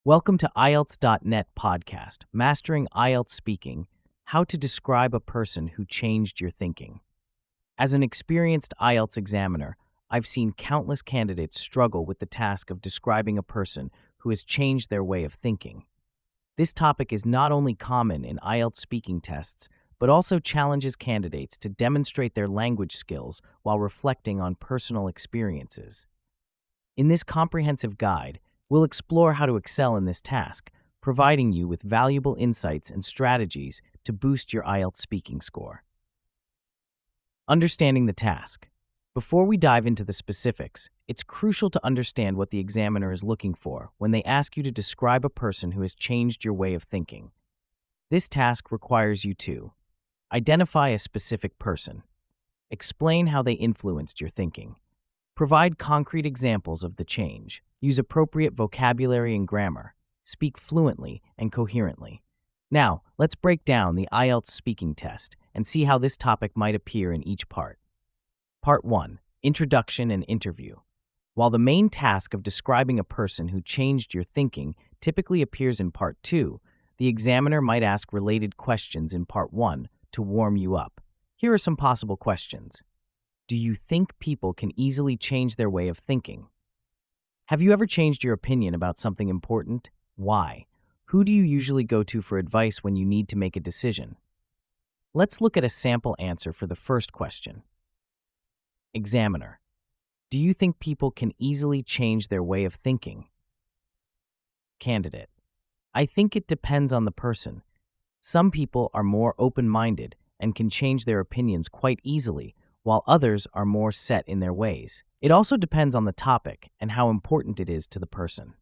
Welcome to IELTS.net podcast, Mastering IELTS Speaking, How to Describe a Person Who Changed Your Thinking. As an experienced IELTS examiner, I've seen countless candidates struggle with the task of describing a person who has changed their way of thinking. This topic is not only common in IELTS speaking tests, but also challenges candidates to demonstrate their language skills while reflecting on personal experiences. In this comprehensive guide, we'll explore how to excel in this task, providing you with valuable insights and strategies to boost your IELTS speaking score. Understanding the task. Before we dive into the specifics, it's crucial to understand what the examiner is looking for when they ask you to describe a person who has changed your way of thinking. This task requires you to identify a specific person, explain how they influenced your thinking, provide concrete examples of the change, use appropriate vocabulary and grammar, speak fluently and coherently. Now, let's break down the IELTS speaking test and see how this topic might appear in each part. Part 1. Introduction and Interview. While the main task of describing a person who changed your thinking typically appears in Part 2, the examiner might ask related questions in Part 1 to warm you up. Here are some possible questions. Do you think people can easily change their way of thinking? Have you ever changed your opinion about something important? Why? Who do you usually go to for advice when you need to make a decision? Let's look at a sample answer for the first question. Examiner. Do you think people can easily change their way of thinking? Candidate. I think it depends on the person. Some people are more open-minded and can change their opinions quite easily, while others are more set in their ways. It also depends on the topic and how important it is to the person.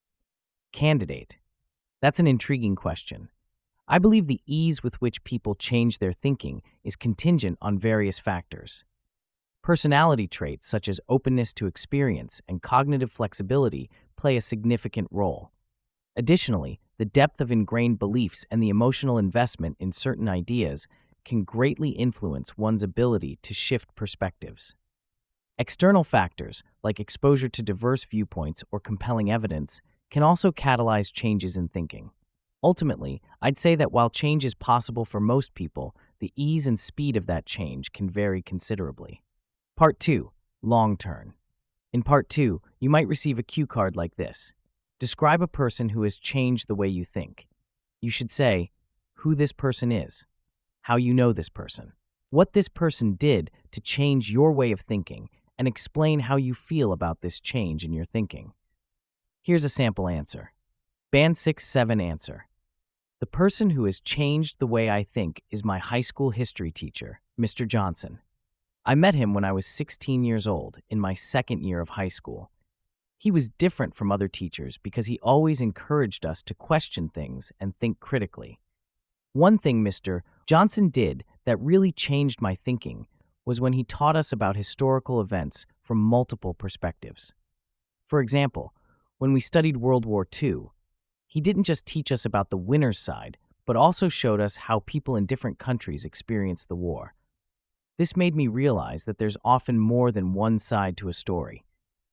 Candidate. That's an intriguing question. I believe the ease with which people change their thinking is contingent on various factors. Personality traits such as openness to experience and cognitive flexibility play a significant role. Additionally, the depth of ingrained beliefs and the emotional investment in certain ideas can greatly influence one's ability to shift perspectives. External factors, like exposure to diverse viewpoints or compelling evidence, can also catalyze changes in thinking. Ultimately, I'd say that while change is possible for most people, the ease and speed of that change can vary considerably. Part 2. Long Turn. In Part 2, you might receive a cue card like this. Describe a person who has changed the way you think. You should say who this person is, how you know this person, what this person did to change your way of thinking, and explain how you feel about this change in your thinking. Here's a sample answer. Band 6-7 answer. The person who has changed the way I think is my high school history teacher, Mr. Johnson. I met him when I was 16 years old, in my second year of high school. He was different from other teachers because he always encouraged us to question things and think critically. One thing Mr. Johnson did that really changed my thinking was when he taught us about historical events from multiple perspectives. For example, when we studied World War II, he didn't just teach us about the winner's side, but also showed us how people in different countries experienced the war. This made me realize that there's often more than one side to a story.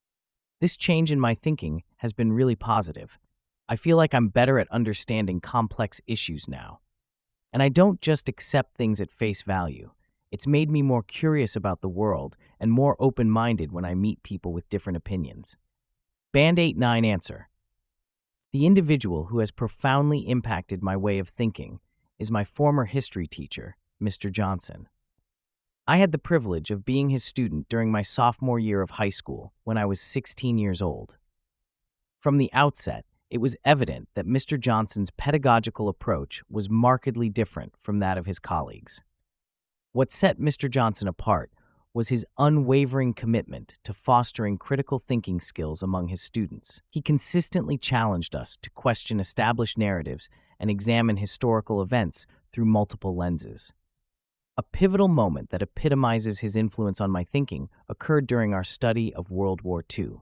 This change in my thinking has been really positive. I feel like I'm better at understanding complex issues now. And I don't just accept things at face value. It's made me more curious about the world and more open-minded when I meet people with different opinions. Band 8-9 answer. The individual who has profoundly impacted my way of thinking is my former history teacher, Mr. Johnson. I had the privilege of being his student during my sophomore year of high school when I was 16 years old. From the outset, it was evident that Mr. Johnson's pedagogical approach was markedly different from that of his colleagues. What set Mr. Johnson apart was his unwavering commitment to fostering critical thinking skills among his students. He consistently challenged us to question established narratives and examine historical events through multiple lenses. A pivotal moment that epitomizes his influence on my thinking occurred during our study of World War II.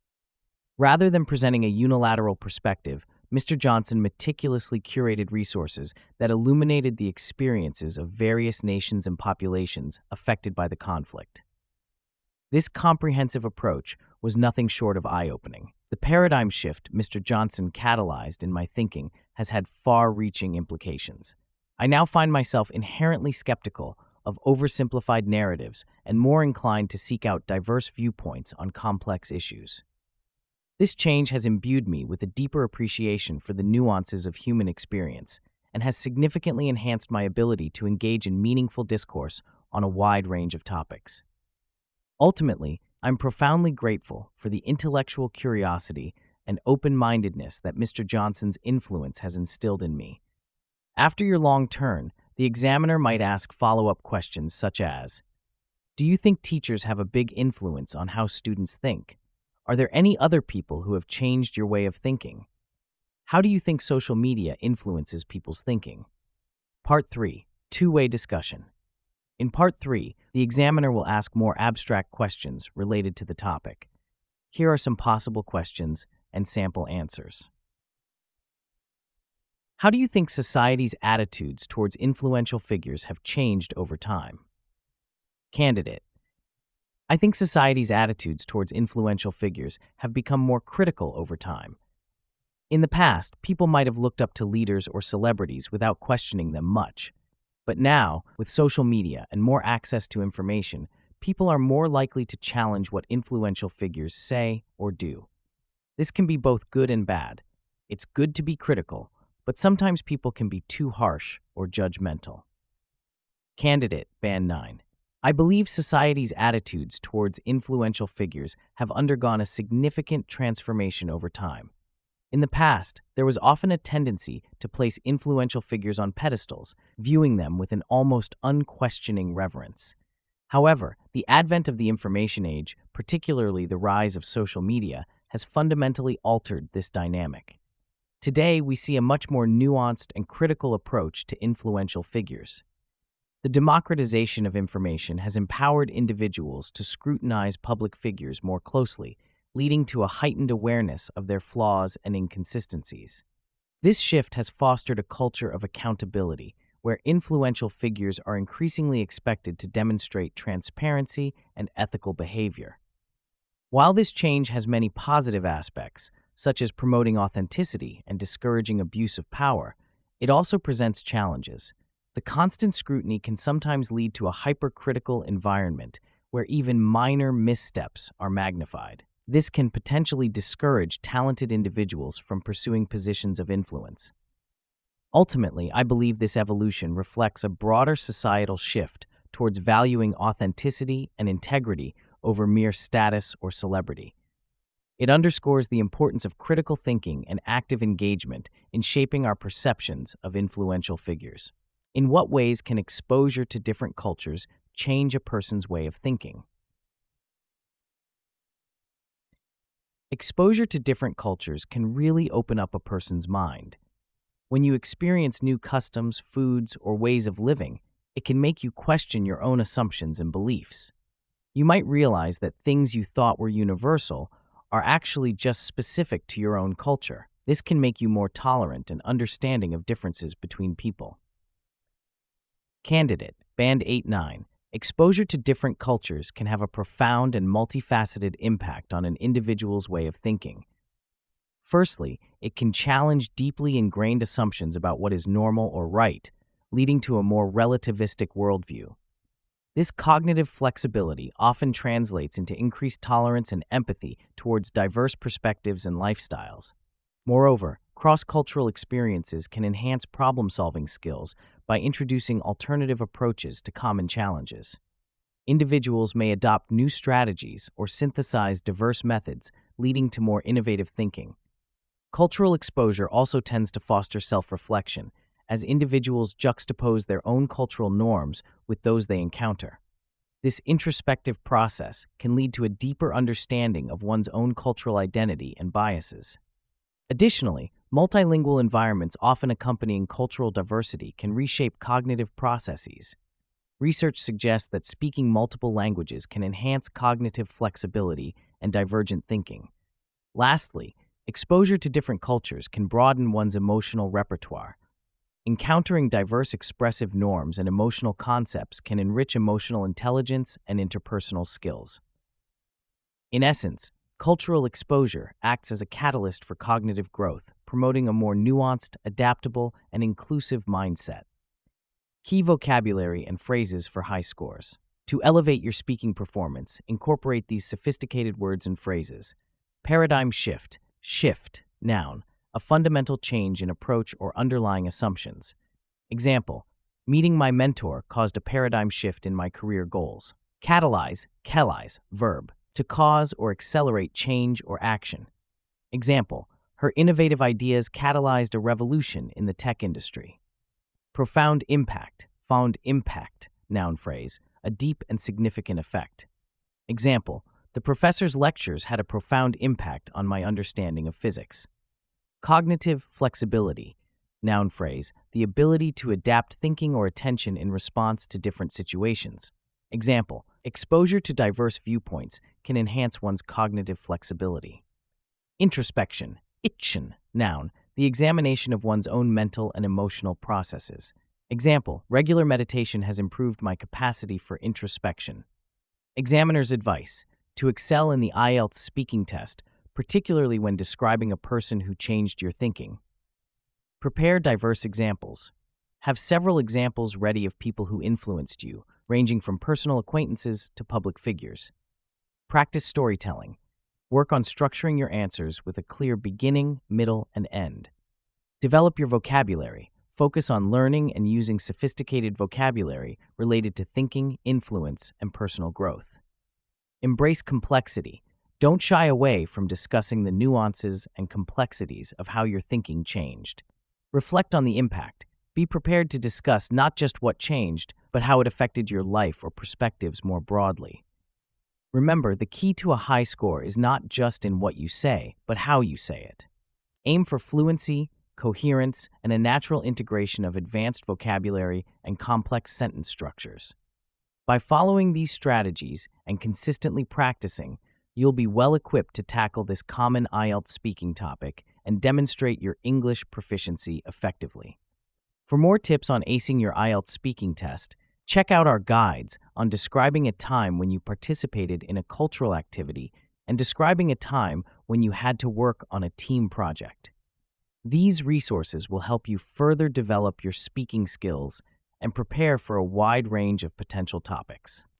Rather than presenting a unilateral perspective, Mr. Johnson meticulously curated resources that illuminated the experiences of various nations and populations affected by the conflict. This comprehensive approach was nothing short of eye-opening. The paradigm shift Mr. Johnson catalyzed in my thinking has had far-reaching implications. I now find myself inherently skeptical of oversimplified narratives and more inclined to seek out diverse viewpoints on complex issues. This change has imbued me with a deeper appreciation for the nuances of human experience and has significantly enhanced my ability to engage in meaningful discourse on a wide range of topics. Ultimately, I'm profoundly grateful for the intellectual curiosity and open-mindedness that Mr. Johnson's influence has instilled in me. After your long turn, the examiner might ask follow-up questions such as, do you think teachers have a big influence on how students think? Are there any other people who have changed your way of thinking? How do you think social media influences people's thinking? Part 3. Two-way discussion. In Part 3, the examiner will ask more abstract questions related to the topic. Here are some possible questions and sample answers. How do you think society's attitudes towards influential figures have changed over time? Candidate: I think society's attitudes towards influential figures have become more critical over time. In the past, people might have looked up to leaders or celebrities without questioning them much. But now, with social media and more access to information, people are more likely to challenge what influential figures say or do. This can be both good and bad. It's good to be critical, but sometimes people can be too harsh or judgmental. Candidate Band 9. I believe society's attitudes towards influential figures have undergone a significant transformation over time. In the past, there was often a tendency to place influential figures on pedestals, viewing them with an almost unquestioning reverence. However, the advent of the information age, particularly the rise of social media, has fundamentally altered this dynamic. Today, we see a much more nuanced and critical approach to influential figures. The democratization of information has empowered individuals to scrutinize public figures more closely, leading to a heightened awareness of their flaws and inconsistencies. This shift has fostered a culture of accountability, where influential figures are increasingly expected to demonstrate transparency and ethical behavior. While this change has many positive aspects, such as promoting authenticity and discouraging abuse of power, it also presents challenges. The constant scrutiny can sometimes lead to a hypercritical environment where even minor missteps are magnified. This can potentially discourage talented individuals from pursuing positions of influence. Ultimately, I believe this evolution reflects a broader societal shift towards valuing authenticity and integrity over mere status or celebrity. It underscores the importance of critical thinking and active engagement in shaping our perceptions of influential figures. In what ways can exposure to different cultures change a person's way of thinking? Exposure to different cultures can really open up a person's mind. When you experience new customs, foods, or ways of living, it can make you question your own assumptions and beliefs. You might realize that things you thought were universal are actually just specific to your own culture. This can make you more tolerant and understanding of differences between people. Candidate Band 8-9. Exposure to different cultures can have a profound and multifaceted impact on an individual's way of thinking. Firstly, it can challenge deeply ingrained assumptions about what is normal or right, leading to a more relativistic worldview. This cognitive flexibility often translates into increased tolerance and empathy towards diverse perspectives and lifestyles. Moreover, cross-cultural experiences can enhance problem-solving skills by introducing alternative approaches to common challenges. Individuals may adopt new strategies or synthesize diverse methods, leading to more innovative thinking. Cultural exposure also tends to foster self-reflection, as individuals juxtapose their own cultural norms with those they encounter. This introspective process can lead to a deeper understanding of one's own cultural identity and biases. Additionally, multilingual environments often accompanying cultural diversity can reshape cognitive processes. Research suggests that speaking multiple languages can enhance cognitive flexibility and divergent thinking. Lastly, exposure to different cultures can broaden one's emotional repertoire. Encountering diverse expressive norms and emotional concepts can enrich emotional intelligence and interpersonal skills. In essence, Cultural exposure acts as a catalyst for cognitive growth, promoting a more nuanced, adaptable, and inclusive mindset. Key vocabulary and phrases for high scores. To elevate your speaking performance, incorporate these sophisticated words and phrases. Paradigm shift. Shift, noun, a fundamental change in approach or underlying assumptions. Example, meeting my mentor caused a paradigm shift in my career goals. Catalyze, kellyze, verb, to cause or accelerate change or action. Example, her innovative ideas catalyzed a revolution in the tech industry. Profound impact, found impact, noun phrase, a deep and significant effect. Example, the professor's lectures had a profound impact on my understanding of physics. Cognitive flexibility, noun phrase, the ability to adapt thinking or attention in response to different situations. Example, exposure to diverse viewpoints can enhance one's cognitive flexibility. Introspection, itchen, noun, the examination of one's own mental and emotional processes. Example, regular meditation has improved my capacity for introspection. Examiner's advice, to excel in the IELTS speaking test, particularly when describing a person who changed your thinking. Prepare diverse examples. Have several examples ready of people who influenced you, ranging from personal acquaintances to public figures. Practice storytelling. Work on structuring your answers with a clear beginning, middle, and end. Develop your vocabulary. Focus on learning and using sophisticated vocabulary related to thinking, influence, and personal growth. Embrace complexity. Don't shy away from discussing the nuances and complexities of how your thinking changed. Reflect on the impact. Be prepared to discuss not just what changed, but how it affected your life or perspectives more broadly. Remember, the key to a high score is not just in what you say, but how you say it. Aim for fluency, coherence, and a natural integration of advanced vocabulary and complex sentence structures. By following these strategies and consistently practicing, you'll be well equipped to tackle this common IELTS speaking topic and demonstrate your English proficiency effectively. For more tips on acing your IELTS speaking test, check out our guides on describing a time when you participated in a cultural activity and describing a time when you had to work on a team project. These resources will help you further develop your speaking skills and prepare for a wide range of potential topics.